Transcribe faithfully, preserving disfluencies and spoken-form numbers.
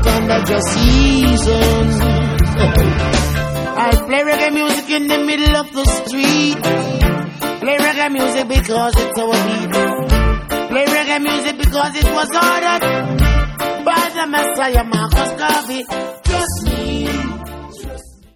under your season. I play reggae music in the middle of the street. Play reggae music because it's our beat. Play reggae music because it was ordered by the Messiah Marcus Garvey.